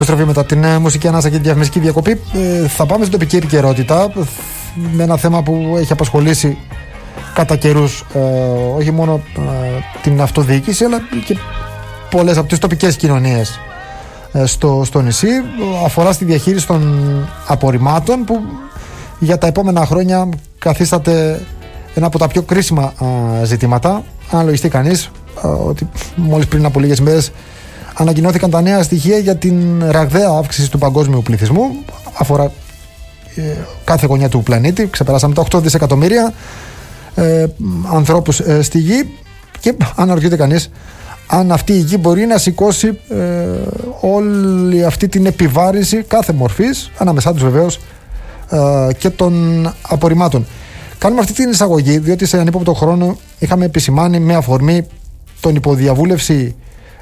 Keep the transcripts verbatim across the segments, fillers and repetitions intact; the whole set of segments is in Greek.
Στροφή μετά την μουσική ανάσα και τη διαφημιστική διακοπή. Ε, θα πάμε στην τοπική επικαιρότητα με ένα θέμα που έχει απασχολήσει κατά καιρούς ε, όχι μόνο ε, την αυτοδιοίκηση αλλά και πολλές από τις τοπικές κοινωνίες ε, στο, στο νησί. Αφορά στη διαχείριση των απορριμμάτων που για τα επόμενα χρόνια καθίσταται ένα από τα πιο κρίσιμα ε, ζητήματα. Αν λογιστεί κανείς ε, ότι μόλις πριν από λίγες μέρες ανακοινώθηκαν τα νέα στοιχεία για την ραγδαία αύξηση του παγκόσμιου πληθυσμού. Αφορά ε, κάθε γωνιά του πλανήτη. Ξεπεράσαμε τα οκτώ δισεκατομμύρια ε, ανθρώπους ε, στη γη και αναρωτιέται κανείς αν αυτή η γη μπορεί να σηκώσει ε, όλη αυτή την επιβάρυνση κάθε μορφής, ανάμεσά τους βεβαίως ε, και των απορριμμάτων. Κάνουμε αυτή την εισαγωγή διότι σε ανύποπτο χρόνο είχαμε επισημάνει με αφορμή τον υποδιαβούλευση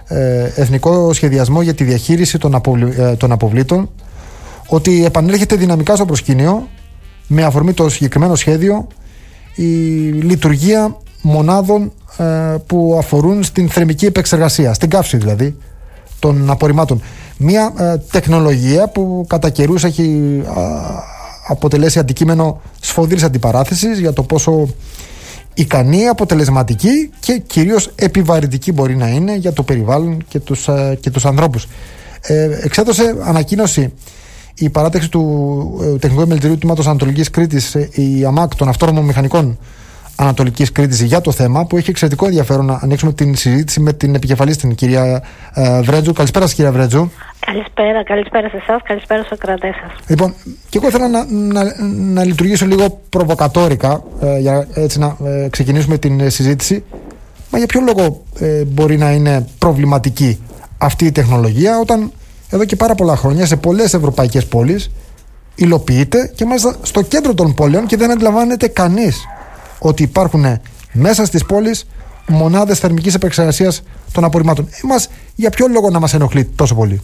εθνικό σχεδιασμό για τη διαχείριση των, αποβλη... των αποβλήτων ότι επανέρχεται δυναμικά στο προσκήνιο με αφορμή το συγκεκριμένο σχέδιο η λειτουργία μονάδων ε, που αφορούν στην θερμική επεξεργασία, στην καύση δηλαδή των απορριμμάτων. Μια ε, τεχνολογία που κατά καιρούς έχει ε, αποτελέσει αντικείμενο σφοδρής αντιπαράθεσης για το πόσο ικανή, αποτελεσματική και κυρίως επιβαρυντική μπορεί να είναι για το περιβάλλον και τους, ε, και τους ανθρώπους. Ε, εξέδωσε ανακοίνωση η παράταξη του ε, Τεχνικού Επιμελητηρίου Τμήματος Ανατολικής Κρήτης, ε, η ΑΜΑΚ των Αυτόνομων Μηχανικών Ανατολικής Κρήτης, για το θέμα που έχει εξαιρετικό ενδιαφέρον να ανοίξουμε την συζήτηση με την επικεφαλής, την κυρία ε, Βρέτζου. Καλησπέρα σας, κυρία Βρέτζου. Καλησπέρα, καλησπέρα σε εσάς, καλησπέρα στους ακροατές σας. Λοιπόν, και εγώ ήθελα να, να, να λειτουργήσω λίγο προβοκατόρικα ε, για έτσι να ε, ξεκινήσουμε την ε, συζήτηση. Μα για ποιο λόγο ε, μπορεί να είναι προβληματική αυτή η τεχνολογία όταν εδώ και πάρα πολλά χρόνια σε πολλές ευρωπαϊκές πόλεις υλοποιείται και μάλιστα στο κέντρο των πόλεων και δεν αντιλαμβάνεται κανείς ότι υπάρχουν μέσα στις πόλεις μονάδες θερμικής επεξεργασίας των απορριμμάτων. Εμάς για ποιο λόγο να μας ενοχλεί τόσο πολύ?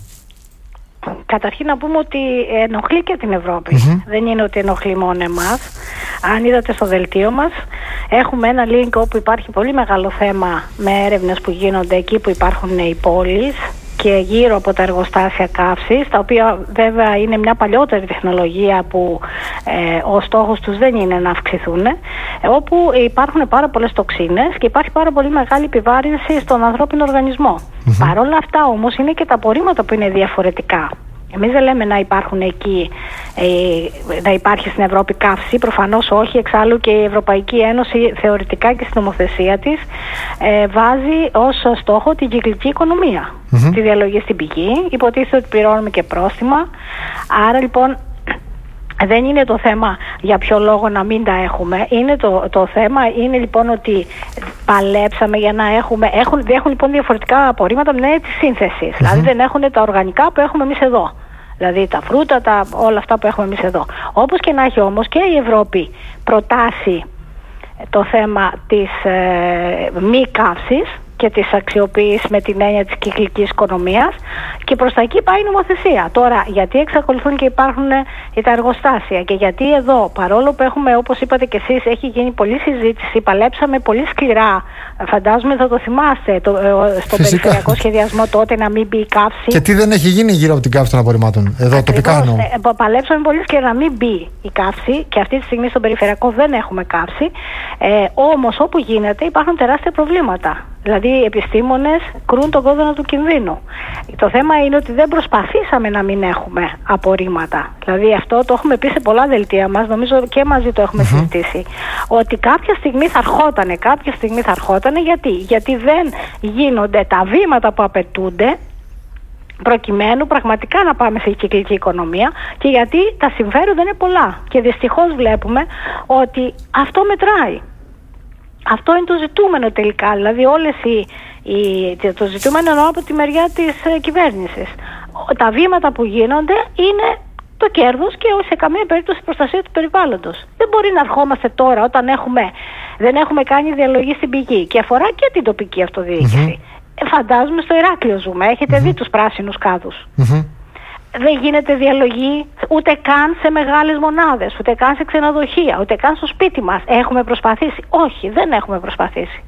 Καταρχήν να πούμε ότι ενοχλεί και την Ευρώπη. Mm-hmm. Δεν είναι ότι ενοχλεί μόνο εμάς. Αν είδατε στο δελτίο μας, έχουμε ένα link όπου υπάρχει πολύ μεγάλο θέμα με έρευνες που γίνονται εκεί που υπάρχουν οι πόλεις και γύρω από τα εργοστάσια καύσης, τα οποία βέβαια είναι μια παλιότερη τεχνολογία που ε, ο στόχος τους δεν είναι να αυξηθούν, ε, όπου υπάρχουν πάρα πολλές τοξίνες και υπάρχει πάρα πολύ μεγάλη επιβάρυνση στον ανθρώπινο οργανισμό. Mm-hmm. Παρ' όλα αυτά όμως είναι και τα απορρίμματα που είναι διαφορετικά. Εμείς δεν λέμε να υπάρχουν εκεί, ε, να υπάρχει στην Ευρώπη καύση, προφανώς όχι, εξάλλου και η Ευρωπαϊκή Ένωση θεωρητικά και στην νομοθεσία της ε, βάζει ως στόχο την κυκλική οικονομία, mm-hmm. τη διαλογή στην πηγή, υποτίθεται ότι πληρώνουμε και πρόστιμα, άρα λοιπόν δεν είναι το θέμα για ποιο λόγο να μην τα έχουμε. Είναι το, το θέμα είναι λοιπόν ότι παλέψαμε για να έχουμε. Έχουν, έχουν λοιπόν διαφορετικά απορρίμματα με την έννοια της σύνθεσης. Mm-hmm. Δηλαδή δεν έχουν τα οργανικά που έχουμε εμείς εδώ. Δηλαδή τα φρούτα, τα, όλα αυτά που έχουμε εμείς εδώ. Όπως και να έχει όμως και η Ευρώπη προτάσει το θέμα της ε, μη καύσης και της αξιοποίησης με την έννοια της κυκλικής οικονομίας και προς τα εκεί πάει η νομοθεσία. Τώρα, γιατί εξακολουθούν και υπάρχουν ε, τα εργοστάσια και γιατί εδώ, παρόλο που έχουμε, όπως είπατε και εσείς, έχει γίνει πολλή συζήτηση, παλέψαμε πολύ σκληρά, φαντάζομαι θα το θυμάστε, το, ε, στο Φυσικά. περιφερειακό σχεδιασμό τότε να μην μπει η καύση. Και τι δεν έχει γίνει γύρω από την καύση των απορριμμάτων, εδώ τοπικά εννοώ. Ε, παλέψαμε πολύ σκληρά να μην μπει η καύση και αυτή τη στιγμή στον περιφερειακό δεν έχουμε καύση, ε, όμως όπου γίνεται υπάρχουν τεράστια προβλήματα. Δηλαδή οι επιστήμονες κρούν τον κόδωνα του κινδύνου. Το θέμα είναι ότι δεν προσπαθήσαμε να μην έχουμε απορρίμματα. Δηλαδή αυτό το έχουμε πει σε πολλά δελτία μας, νομίζω και μαζί το έχουμε mm-hmm. συζητήσει. Ότι κάποια στιγμή θα ερχότανε, κάποια στιγμή θα ερχότανε γιατί, γιατί δεν γίνονται τα βήματα που απαιτούνται προκειμένου πραγματικά να πάμε σε κυκλική οικονομία και γιατί τα συμφέροντα είναι πολλά. Και δυστυχώς βλέπουμε ότι αυτό μετράει. Αυτό είναι το ζητούμενο τελικά, δηλαδή όλες οι, οι, το ζητούμενο εννοώ από τη μεριά της ε, κυβέρνησης. Τα βήματα που γίνονται είναι το κέρδος και σε καμία περίπτωση προστασία του περιβάλλοντος. Δεν μπορεί να ερχόμαστε τώρα όταν έχουμε, δεν έχουμε κάνει διαλογή στην πηγή και αφορά και την τοπική αυτοδιοίκηση. Mm-hmm. Ε, φαντάζομαι στο Ηράκλειο ζούμε, έχετε mm-hmm. δει τους πράσινους κάδους. Mm-hmm. Δεν γίνεται διαλογή ούτε καν σε μεγάλες μονάδες, ούτε καν σε ξενοδοχεία, ούτε καν στο σπίτι μας. Έχουμε προσπαθήσει? Όχι, δεν έχουμε προσπαθήσει.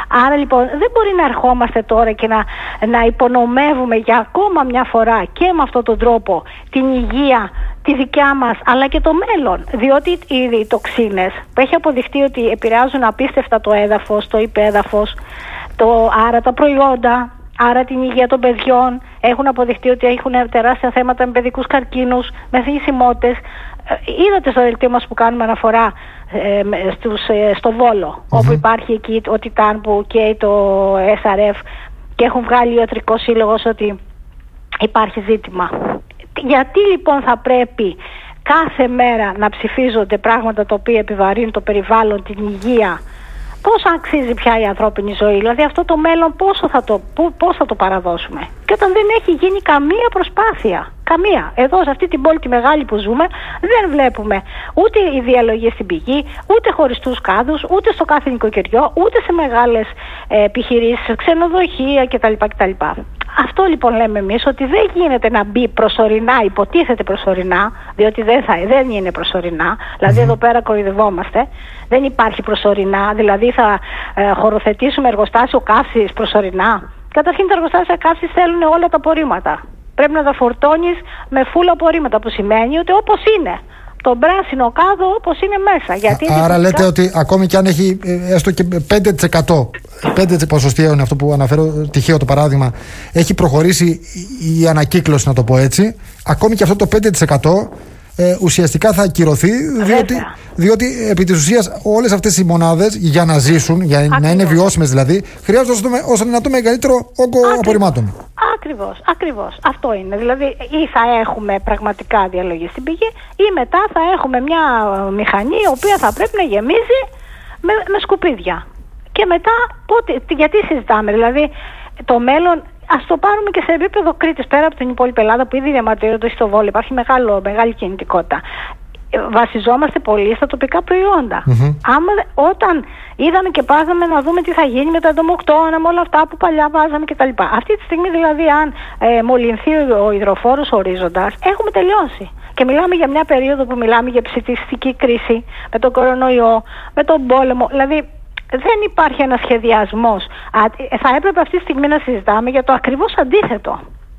Άρα λοιπόν δεν μπορεί να ερχόμαστε τώρα και να, να υπονομεύουμε για ακόμα μια φορά και με αυτόν τον τρόπο την υγεία τη δικιά μας αλλά και το μέλλον, διότι οι τοξίνες που έχει αποδειχτεί ότι επηρεάζουν απίστευτα το έδαφος, το υπέδαφος, το, άρα τα προϊόντα, άρα την υγεία των παιδιών, έχουν αποδειχτεί ότι έχουν τεράστια θέματα με παιδικούς καρκίνους, με θνησιμότητες. Είδατε στο δελτίο μας που κάνουμε αναφορά ε, στους, ε, στο Βόλο, mm-hmm. όπου υπάρχει εκεί ο Τιτάν που καίει το ες αρ εφ και έχουν βγάλει ο ιατρικός σύλλογος ότι υπάρχει ζήτημα. Γιατί λοιπόν θα πρέπει κάθε μέρα να ψηφίζονται πράγματα τα οποία επιβαρύνουν το περιβάλλον, την υγεία? Πόσο αξίζει πια η ανθρώπινη ζωή? Δηλαδή αυτό το μέλλον πόσο θα το, πώς θα το παραδώσουμε? Και όταν δεν έχει γίνει καμία προσπάθεια, καμία. Εδώ σε αυτή την πόλη τη μεγάλη που ζούμε δεν βλέπουμε ούτε η διαλογή στην πηγή, ούτε χωριστούς κάδους, ούτε στο κάθε νοικοκυριό, ούτε σε μεγάλες ε, επιχειρήσεις, ξενοδοχεία κτλ. κτλ. Αυτό λοιπόν λέμε εμείς, ότι δεν γίνεται να μπει προσωρινά, υποτίθεται προσωρινά, διότι δεν, θα, δεν είναι προσωρινά, δηλαδή mm-hmm. εδώ πέρα κοροϊδευόμαστε, δεν υπάρχει προσωρινά, δηλαδή θα ε, χωροθετήσουμε εργοστάσιο καύσης προσωρινά. Καταρχήν τα εργοστάσια καύσης θέλουν όλα τα απορρίμματα. Πρέπει να τα φορτώνεις με φούλα απορρίμματα, που σημαίνει ότι όπως είναι τον πράσινο κάδο όπως είναι μέσα. Γιατί Α, άρα λέτε ότι ακόμη και αν έχει έστω και πέντε τοις εκατό, πέντε τοις εκατό ποσοστιαίο είναι αυτό που αναφέρω, τυχαίο το παράδειγμα, έχει προχωρήσει η ανακύκλωση, να το πω έτσι, ακόμη και αυτό το πέντε τοις εκατό ε, ουσιαστικά θα ακυρωθεί, διότι, διότι επί της ουσίας όλες αυτές οι μονάδες για να ζήσουν, για Ακριβώς. να είναι βιώσιμες δηλαδή, χρειάζονται όσο δυνατό μεγαλύτερο όγκο Ακριβώς. απορριμμάτων. Ακριβώς, ακριβώς. Αυτό είναι. Δηλαδή ή θα έχουμε πραγματικά διαλογή στην πηγή ή μετά θα έχουμε μια μηχανή η οποία θα πρέπει να γεμίζει με, με σκουπίδια. Και μετά πότε, γιατί συζητάμε? Δηλαδή το μέλλον, ας το πάρουμε και σε επίπεδο Κρήτης, πέρα από την υπόλοιπη Ελλάδα που ήδη διαμαρτύρονται στο Βόλο, υπάρχει μεγάλο, μεγάλη κινητικότητα. Βασιζόμαστε πολύ στα τοπικά προϊόντα. Mm-hmm. Άμα, όταν είδαμε και πάζαμε να δούμε τι θα γίνει με τα εντομοκτώνα, με όλα αυτά που παλιά βάζαμε κτλ. Αυτή τη στιγμή δηλαδή, αν ε, μολυνθεί ο υδροφόρος ορίζοντας, έχουμε τελειώσει. Και μιλάμε για μια περίοδο που μιλάμε για ψητιστική κρίση, με τον κορονοϊό, με τον πόλεμο. Δηλαδή δεν υπάρχει ένας σχεδιασμός. Α, θα έπρεπε αυτή τη στιγμή να συζητάμε για το ακριβώς αντίθετο.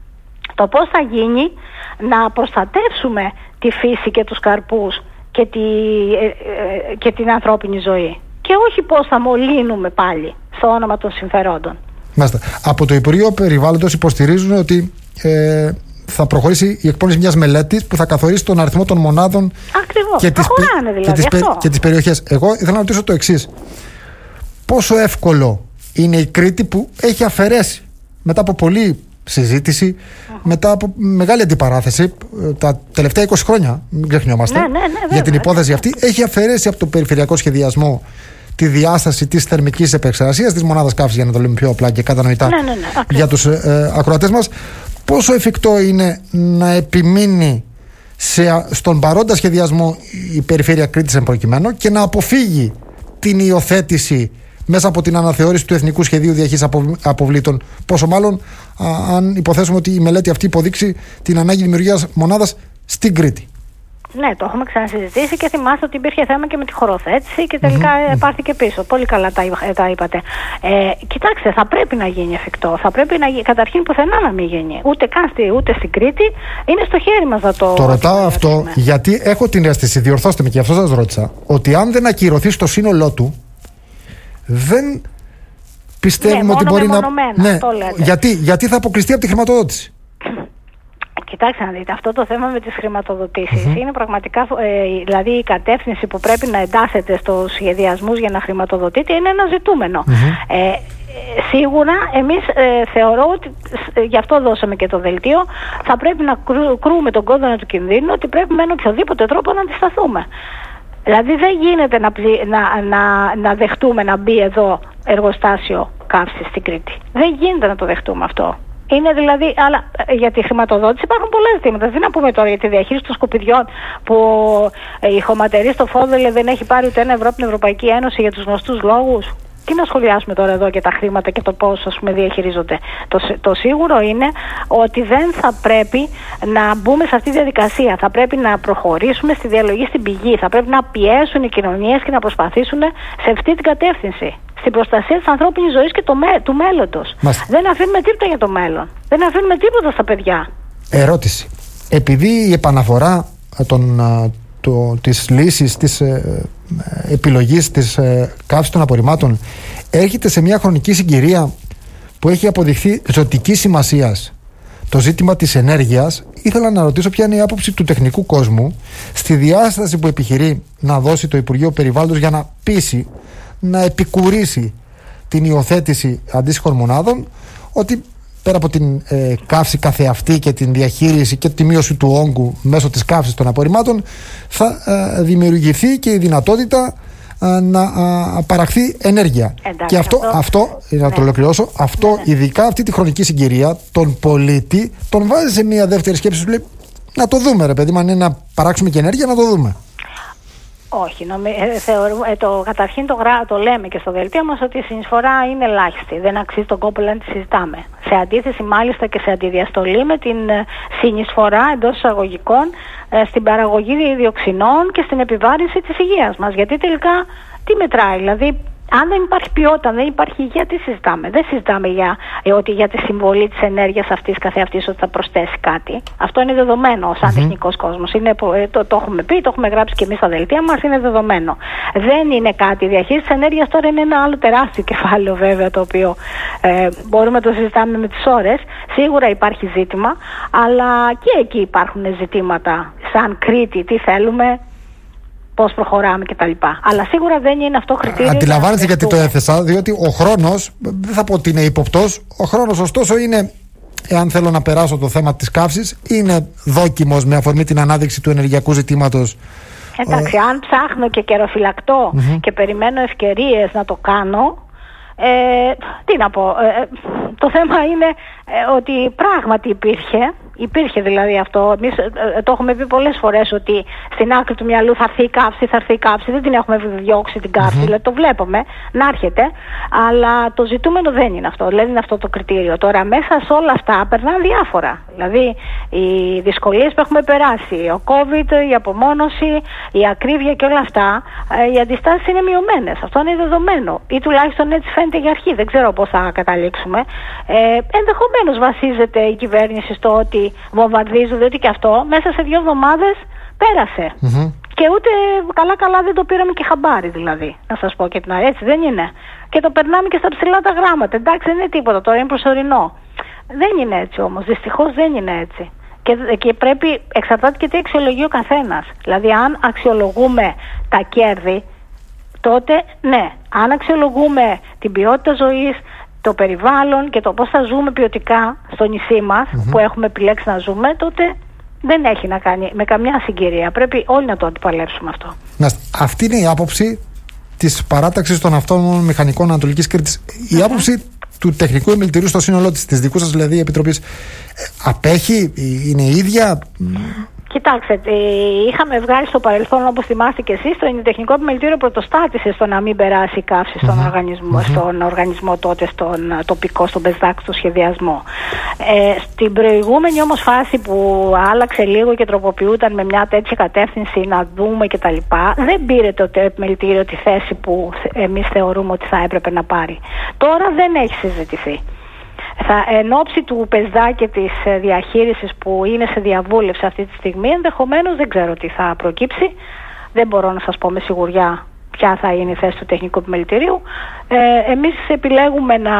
Το πώς θα γίνει να προστατεύσουμε τη φύση και τους καρπούς και, τη, ε, ε, και την ανθρώπινη ζωή. Και όχι πώς θα μολύνουμε πάλι στο όνομα των συμφερόντων. Μάλιστα. Από το Υπουργείο Περιβάλλοντος υποστηρίζουν ότι ε, θα προχωρήσει η εκπόνηση μιας μελέτης που θα καθορίσει τον αριθμό των μονάδων Ακριβώς. και τις, δηλαδή, και, τις, και τις περιοχές. Εγώ ήθελα να ρωτήσω το εξής. Πόσο εύκολο είναι η Κρήτη που έχει αφαιρέσει μετά από πολλή συζήτηση, uh-huh. μετά από μεγάλη αντιπαράθεση τα τελευταία είκοσι χρόνια, μην ξεχνιόμαστε, ναι, ναι, ναι, για βέβαια, την υπόθεση αυτή, έχει αφαιρέσει από το περιφερειακό σχεδιασμό τη διάσταση της θερμικής επεξεργασίας της μονάδας καύσης, για να το λέμε πιο απλά και κατανοητά ναι, ναι, ναι, για τους ε, ακροατές μας. Πόσο εφικτό είναι να επιμείνει σε, στον παρόντα σχεδιασμό η περιφέρεια Κρήτης εν προκειμένου και να αποφύγει την υιοθέτηση μέσα από την αναθεώρηση του Εθνικού Σχεδίου Διαχείρισης Αποβλήτων, πόσο μάλλον α, αν υποθέσουμε ότι η μελέτη αυτή υποδείξει την ανάγκη δημιουργίας μονάδας στην Κρήτη? Ναι, το έχουμε ξανασυζητήσει και θυμάστε ότι υπήρχε θέμα και με τη χωροθέτηση και τελικά mm-hmm. πάρθηκε πίσω. Πολύ καλά τα, τα είπατε. Ε, κοιτάξτε, θα πρέπει να γίνει εφικτό. Θα πρέπει να γίνει, καταρχήν πουθενά να μην γίνει. Ούτε καν στη, ούτε στην Κρήτη. Είναι στο χέρι μας να το. Το ρωτάω αυτό γιατί έχω την αίσθηση, διορθώστε με και αυτό σας ρώτησα, ότι αν δεν ακυρωθεί στο σύνολό του, δεν πιστεύουμε ναι, ότι μπορεί να. Ναι, γιατί, γιατί θα αποκλειστεί από τη χρηματοδότηση. Κοιτάξτε να δείτε, αυτό το θέμα με τις χρηματοδοτήσεις mm-hmm. είναι πραγματικά, ε, δηλαδή η κατεύθυνση που πρέπει να εντάσσεται στους σχεδιασμούς για να χρηματοδοτείται είναι ένα ζητούμενο. Mm-hmm. Ε, ε, σίγουρα εμείς ε, θεωρώ ότι, ε, γι' αυτό δώσαμε και το δελτίο, θα πρέπει να κρού, κρούμε τον κόδωνα του κινδύνου, ότι πρέπει με έναν οποιοδήποτε τρόπο να αντισταθούμε. Δηλαδή δεν γίνεται να, να, να, να δεχτούμε να μπει εδώ εργοστάσιο καύσης στην Κρήτη. Δεν γίνεται να το δεχτούμε αυτό. Είναι δηλαδή, αλλά για τη χρηματοδότηση υπάρχουν πολλά ζητήματα. Δεν να πούμε τώρα για τη διαχείριση των σκουπιδιών που η χωματερή στο Φόδελε δεν έχει πάρει ούτε ένα ευρώ από την Ευρωπαϊκή Ένωση για τους γνωστούς λόγους. Τι να σχολιάσουμε τώρα εδώ για τα χρήματα και το πώς, ας πούμε, διαχειρίζονται. Το, το σίγουρο είναι ότι δεν θα πρέπει να μπούμε σε αυτή τη διαδικασία. Θα πρέπει να προχωρήσουμε στη διαλογή στην πηγή. Θα πρέπει να πιέσουν οι κοινωνίες και να προσπαθήσουν σε αυτή την κατεύθυνση. στην προστασία της ανθρώπινης ζωής και το με, του μέλλοντος. Μάλιστα. Δεν αφήνουμε τίποτα για το μέλλον. Δεν αφήνουμε τίποτα στα παιδιά. Ερώτηση. Επειδή η επαναφορά των, το, της λύσης, της ε, επιλογής της ε, καύσης των απορριμμάτων έρχεται σε μια χρονική συγκυρία που έχει αποδειχθεί ζωτικής σημασίας το ζήτημα της ενέργειας, ήθελα να ρωτήσω ποια είναι η άποψη του τεχνικού κόσμου στη διάσταση που επιχειρεί να δώσει το Υπουργείο Περιβάλλοντος για να πείσει, να επικουρήσει την υιοθέτηση αντίστοιχων μονάδων, ότι πέρα από την ε, καύση καθεαυτή και την διαχείριση και τη μείωση του όγκου μέσω της καύσης των απορριμμάτων θα ε, δημιουργηθεί και η δυνατότητα ε, να ε, παραχθεί ενέργεια. Εντάξει, και αυτό, αυτό, αυτό ναι. να το ολοκληρώσω, αυτό ναι, ναι. ειδικά αυτή τη χρονική συγκυρία τον πολίτη τον βάζει σε μια δεύτερη σκέψη, σου λέει να το δούμε ρε παιδί, αν είναι να παράξουμε και ενέργεια να το δούμε. Όχι, νομι... ε, θεωρούμε, ε, το, καταρχήν το, γρά... το λέμε και στο δελτίο μας ότι η συνεισφορά είναι ελάχιστη. Δεν αξίζει τον κόπο να τη συζητάμε. Σε αντίθεση μάλιστα και σε αντιδιαστολή με την ε, συνεισφορά εντός εισαγωγικών ε, στην παραγωγή διοξινών και στην επιβάρυνση της υγείας μας. Γιατί τελικά τι μετράει, δηλαδή αν δεν υπάρχει ποιότητα, δεν υπάρχει υγεία, τι συζητάμε. Δεν συζητάμε για, ε, ότι για τη συμβολή της ενέργειας αυτής καθεαυτής ότι θα προσθέσει κάτι. Αυτό είναι δεδομένο σαν mm-hmm. τεχνικός κόσμος. Είναι, ε, το, το έχουμε πει, το έχουμε γράψει και εμείς στα δελτία μας, είναι δεδομένο. Δεν είναι κάτι. Η διαχείριση της ενέργειας τώρα είναι ένα άλλο τεράστιο κεφάλαιο βέβαια, το οποίο ε, μπορούμε να το συζητάμε με τις ώρες. Σίγουρα υπάρχει ζήτημα, αλλά και εκεί υπάρχουν ζητήματα σαν Κρήτη, τι θέλουμε, πώς προχωράμε κτλ. Αλλά σίγουρα δεν είναι αυτό κριτήριο. Αντιλαμβάνεστε γιατί το έθεσα, διότι ο χρόνος, δεν θα πω ότι είναι ύποπτος, ο χρόνος ωστόσο είναι, εάν θέλω να περάσω το θέμα της καύσης, είναι δόκιμος με αφορμή την ανάδειξη του ενεργειακού ζητήματος. Εντάξει, αν ψάχνω και καιροφυλακτώ mm-hmm. και περιμένω ευκαιρίες να το κάνω, ε, τι να πω, ε, το θέμα είναι ε, ότι πράγματι υπήρχε. Υπήρχε δηλαδή αυτό. Εμείς ε, ε, το έχουμε πει πολλές φορές ότι στην άκρη του μυαλού θα έρθει η καύση, θα έρθει η καύση. Δεν την έχουμε διώξει την καύση, mm-hmm. δηλαδή το βλέπουμε να έρχεται. Αλλά το ζητούμενο δεν είναι αυτό. Δηλαδή είναι αυτό το κριτήριο. Τώρα μέσα σε όλα αυτά περνάνε διάφορα. Δηλαδή οι δυσκολίες που έχουμε περάσει, ο COVID, η απομόνωση, η ακρίβεια και όλα αυτά, ε, οι αντιστάσεις είναι μειωμένες. Αυτό είναι δεδομένο. Ή τουλάχιστον έτσι φαίνεται για αρχή. Δεν ξέρω πώς θα καταλήξουμε. Ε, ενδεχομένως βασίζεται η κυβέρνηση στο ότι βομβαρδίζουν, διότι και αυτό μέσα σε δύο εβδομάδες πέρασε. Mm-hmm. Και ούτε καλά καλά δεν το πήραμε και χαμπάρι δηλαδή. Να σας πω και την άλλη, έτσι δεν είναι. Και το περνάμε και στα ψηλά τα γράμματα. Εντάξει, δεν είναι τίποτα, τώρα είναι προσωρινό. Δεν είναι έτσι όμως, δυστυχώς δεν είναι έτσι. Και, και πρέπει, εξαρτάται και τι αξιολογεί ο καθένας. Δηλαδή αν αξιολογούμε τα κέρδη, τότε ναι. Αν αξιολογούμε την ποιότητα ζωής, το περιβάλλον και το πώς θα ζούμε ποιοτικά στο νησί μας, mm-hmm. που έχουμε επιλέξει να ζούμε, τότε δεν έχει να κάνει με καμιά συγκυρία. Πρέπει όλοι να το αντιπαλέψουμε αυτό. Αυτή είναι η άποψη της παράταξης των αυτόνομων μηχανικών Ανατολικής Κρήτης. Η mm-hmm. άποψη του τεχνικού επιμελητηρίου στο σύνολό της, της δικού σας δηλαδή επιτροπής, απέχει, είναι ίδια? Κοιτάξτε, είχαμε βγάλει στο παρελθόν, όπως θυμάστε και εσείς, το τεχνικό επιμελητήριο πρωτοστάτησε στο να μην περάσει η καύση στον, mm-hmm. οργανισμό, mm-hmm. στον οργανισμό τότε, στον τοπικό, στον ΠΕΣΔΑΚ, στο σχεδιασμό. Ε, στην προηγούμενη όμως φάση που άλλαξε λίγο και τροποποιούταν με μια τέτοια κατεύθυνση να δούμε κτλ., δεν πήρε το επιμελητήριο τη θέση που εμείς θεωρούμε ότι θα έπρεπε να πάρει. Τώρα δεν έχει συζητηθεί. Θα, εν ώψη του ΠΕΣΔΑ και της διαχείρισης που είναι σε διαβούλευση αυτή τη στιγμή, ενδεχομένως δεν ξέρω τι θα προκύψει. Δεν μπορώ να σας πω με σιγουριά ποια θα είναι η θέση του τεχνικού επιμελητηρίου. Ε, εμείς επιλέγουμε να,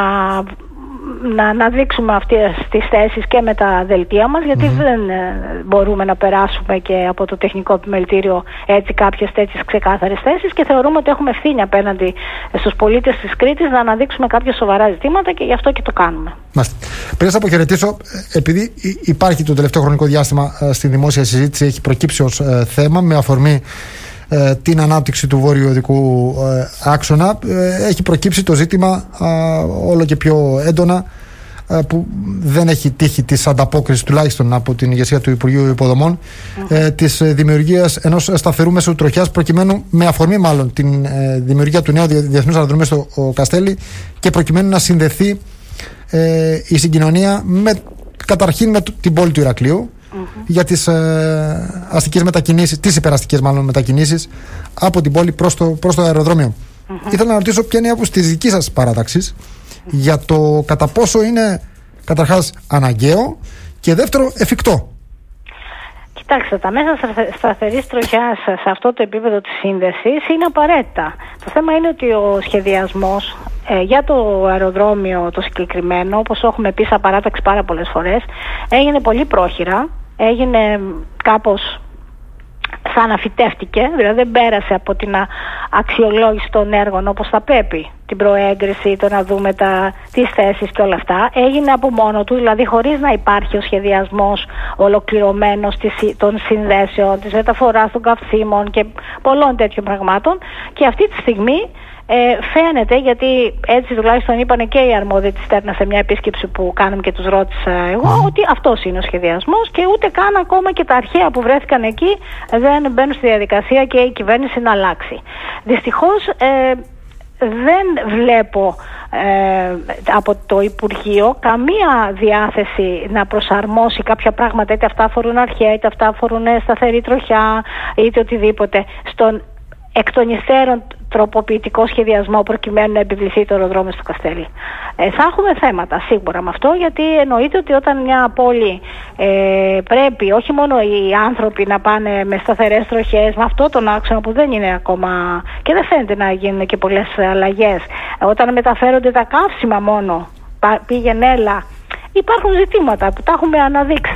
να αναδείξουμε αυτές τις θέσεις και με τα δελτία μας, γιατί mm-hmm. δεν μπορούμε να περάσουμε και από το τεχνικό επιμελητήριο έτσι κάποιες τέτοιες ξεκάθαρες θέσεις, και θεωρούμε ότι έχουμε ευθύνη απέναντι στους πολίτες της Κρήτης να αναδείξουμε κάποια σοβαρά ζητήματα, και γι' αυτό και το κάνουμε. Μάλιστα. Πριν σας αποχαιρετήσω, επειδή υπάρχει το τελευταίο χρονικό διάστημα στη δημόσια συζήτηση, έχει προκύψει ως ε, θέμα με αφορμή ε, την ανάπτυξη του βόρειου οδικού ε, άξονα, ε, έχει προκύψει το ζήτημα ε, όλο και πιο έντονα, ε, που δεν έχει τύχει της ανταπόκρισης, τουλάχιστον από την ηγεσία του Υπουργείου Υποδομών, mm-hmm. ε, της δημιουργίας ενός σταθερού μέσου τροχιάς, προκειμένου, με αφορμή μάλλον την ε, δημιουργία του νέου διεθνούς αεροδρομίου στο Καστέλι, και προκειμένου να συνδεθεί ε, η συγκοινωνία με, καταρχήν με την πόλη του Ηρακλείου, mm-hmm. για τις ε, αστικές μετακινήσεις, τις υπεραστικές μάλλον μετακινήσεις από την πόλη προς το, προς το αεροδρόμιο. Mm-hmm. Ήθελα να ρωτήσω ποια είναι η άποψη της δικής σας παράταξης mm-hmm. για το κατά πόσο είναι καταρχάς αναγκαίο και δεύτερο εφικτό. Κοιτάξτε, τα μέσα σταθερής τροχιάς σε αυτό το επίπεδο της σύνδεσης είναι απαραίτητα. Το θέμα είναι ότι ο σχεδιασμός ε, για το αεροδρόμιο το συγκεκριμένο, όπως έχουμε πει σαν παράταξη πάρα πολλές φορές, έγινε πολύ πρόχειρα, έγινε κάπως σαν αφιτεύτηκε, δηλαδή δεν πέρασε από την αξιολόγηση των έργων όπως θα πρέπει, την προέγκριση, το να δούμε τα, τις θέσεις και όλα αυτά. Έγινε από μόνο του, δηλαδή χωρίς να υπάρχει ο σχεδιασμός ολοκληρωμένος των συνδέσεων, της μεταφοράς των καυσίμων και πολλών τέτοιων πραγμάτων, και αυτή τη στιγμή Ε, φαίνεται, γιατί έτσι τουλάχιστον είπανε και οι αρμόδιοι της Τέρνα σε μια επίσκεψη που κάναμε και τους ρώτησα εγώ, mm. ότι αυτός είναι ο σχεδιασμός και ούτε καν ακόμα και τα αρχαία που βρέθηκαν εκεί δεν μπαίνουν στη διαδικασία και η κυβέρνηση να αλλάξει. Δυστυχώς ε, δεν βλέπω ε, από το Υπουργείο καμία διάθεση να προσαρμόσει κάποια πράγματα, είτε αυτά αφορούν αρχαία, είτε αυτά αφορούν σταθερή τροχιά, είτε οτιδήποτε, στον εκ των υστέρων τροποποιητικό σχεδιασμό προκειμένου να επιβληθεί το αεροδρόμιο στο Καστέλι. Ε, θα έχουμε θέματα σίγουρα με αυτό, γιατί εννοείται ότι όταν μια πόλη ε, πρέπει όχι μόνο οι άνθρωποι να πάνε με σταθερές τροχές, με αυτό τον άξονα που δεν είναι ακόμα και δεν φαίνεται να γίνουν και πολλές αλλαγές, όταν μεταφέρονται τα καύσιμα μόνο, πήγαινε έλα, υπάρχουν ζητήματα που τα έχουμε αναδείξει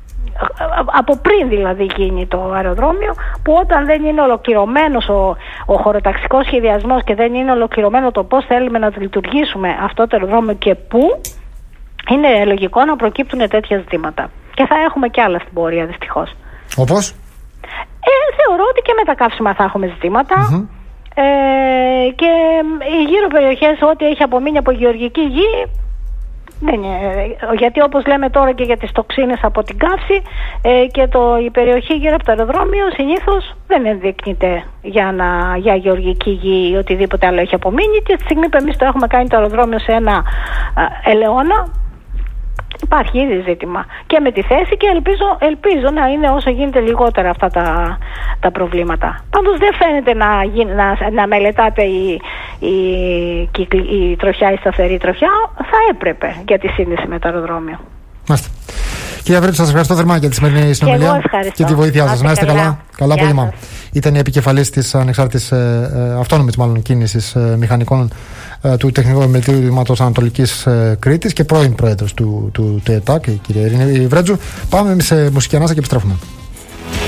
από πριν δηλαδή γίνει το αεροδρόμιο, που όταν δεν είναι ολοκληρωμένος ο, ο χωροταξικός σχεδιασμός και δεν είναι ολοκληρωμένο το πώς θέλουμε να λειτουργήσουμε αυτό το αεροδρόμιο και πού, είναι λογικό να προκύπτουν τέτοια ζητήματα. Και θα έχουμε και άλλα στην πορεία, δυστυχώς. Όπως? Ε, θεωρώ ότι και με τα καύσιμα θα έχουμε ζητήματα. Mm-hmm. ε, και οι γύρω περιοχές, ό,τι έχει απομείνει από γεωργική γη, ναι, ναι, γιατί όπως λέμε τώρα και για τις τοξίνες από την καύση ε, και το, η περιοχή γύρω από το αεροδρόμιο συνήθως δεν ενδείκνυται για, να, για γεωργική γη ή οτιδήποτε άλλο έχει απομείνει, και τη στιγμή που εμείς το έχουμε κάνει το αεροδρόμιο σε ένα ε, ελαιώνα, υπάρχει ήδη ζήτημα και με τη θέση, και ελπίζω, ελπίζω να είναι όσο γίνεται λιγότερα αυτά τα, τα προβλήματα. Πάντως δεν φαίνεται να, να, να μελετάτε η, η, η, η τροχιά, η σταθερή τροχιά. Θα έπρεπε για τη σύνδεση με το αεροδρόμιο. Μάλιστα. Κυρία Βρέτου, σας ευχαριστώ θερμά για τη σημερινή συνομιλία και, και τη βοήθειά σας. Να είστε καλά. Καλά, καλά απόγευμα. Ήταν η επικεφαλής της ανεξάρτητης ε, ε, αυτόνομης μάλλον κίνησης ε, μηχανικών ε, του Τεχνικού Επιμελητήματος Ανατολικής ε, Κρήτης και πρώην πρόεδρος του, του, του ΕΤΑΚ, η κυρία Ειρήνη Βρέτζου. Πάμε σε μουσική ανάσα και επιστρέφουμε.